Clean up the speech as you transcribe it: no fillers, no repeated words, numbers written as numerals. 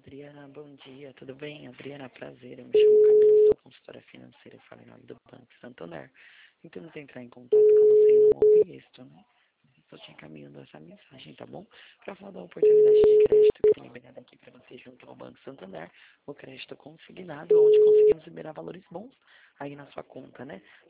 Adriana, bom dia, tudo bem? Adriana, prazer, eu me chamo Camila, sou consultora financeira e falo em nome do Banco Santander. Tentamos entrar em contato com você e não ouvi isto, né? Estou te encaminhando essa mensagem, tá bom? Para falar da oportunidade de crédito que foi liberada aqui para você junto ao Banco Santander, o crédito consignado, onde conseguimos liberar valores bons aí na sua conta, né?